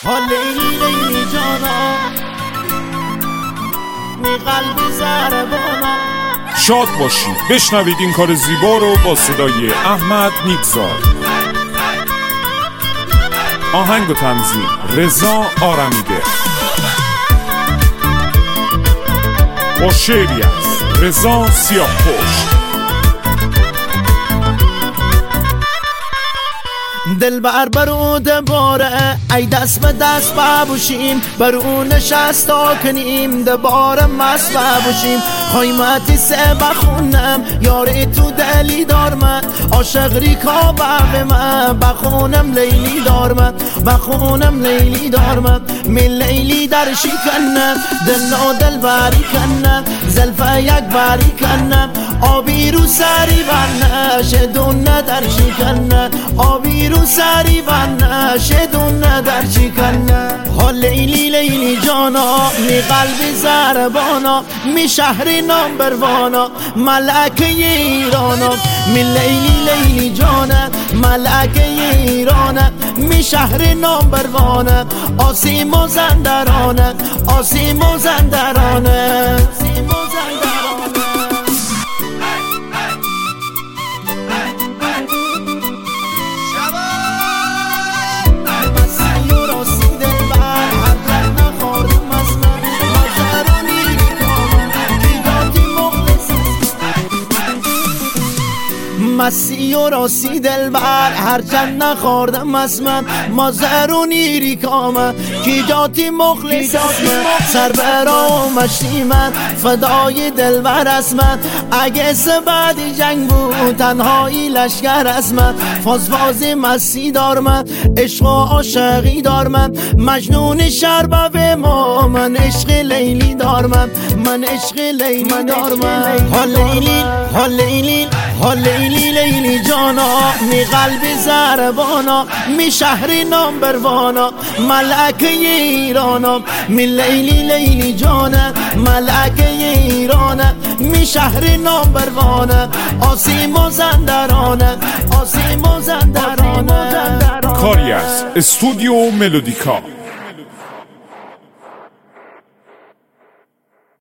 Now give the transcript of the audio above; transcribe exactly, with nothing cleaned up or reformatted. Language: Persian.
ها لیلی لیلی جانا می قلبی ضربانا. شاد باشید بشنوید این کار زیبا رو با صدای احمد نیکزاد. آهنگ و تنظیم رضا آرمیده. با شعری از رضا سیاه‌پشت. دل بر برود باره ای دست به دست ببوشیم، بر اون نشستا کنیم دباره مست ببوشیم. خیمتی سه بخونم یاری تو دلی دار من، عاشق ریکا بغ من بخونم لیلی دار من، بخونم لیلی دار من. من لیلی در شکنم دل و دل بری کنم، زلفه یک بری کنم آبی رو سری بنه شدونه در شکنم، آبی رو سری بنه شدونه در شکنم. ها لیلی لیلی جانا می قلبی ضربانا، می شهری نمبر وانا ملکه ایرانا. می لیلی لیلی جانا ملکه ایرانا، می شهری نمبر وانا آسیم و زندرانه، آسیم و زندرانه، آسیم و زندرانه. مسی و راسی دل بر هر چند نخوردم از من، مازرو نیری کامه کی جاتی مخلص من، سر برا و مشتی من فدای دل بر از من. اگه سبدی جنگ بود تنهایی لشکر از من، فاز فازی مسی دار من عشق و عاشقی دار من، مجنون شربه ما من عشق لیلی دار من، من عشق لیلی دار من. ها لیلی ها لیلی ها لیلی لیلی جانا می قلبی ضربانا، می شهری نمبر وانا ملکه ایرانا. می لیلی لیلی جانا ملکه ایرانا، می شهری نمبر وانا آسیم و زندرانه، آسیم و زندرانه. کاری از استودیو ملودیکا.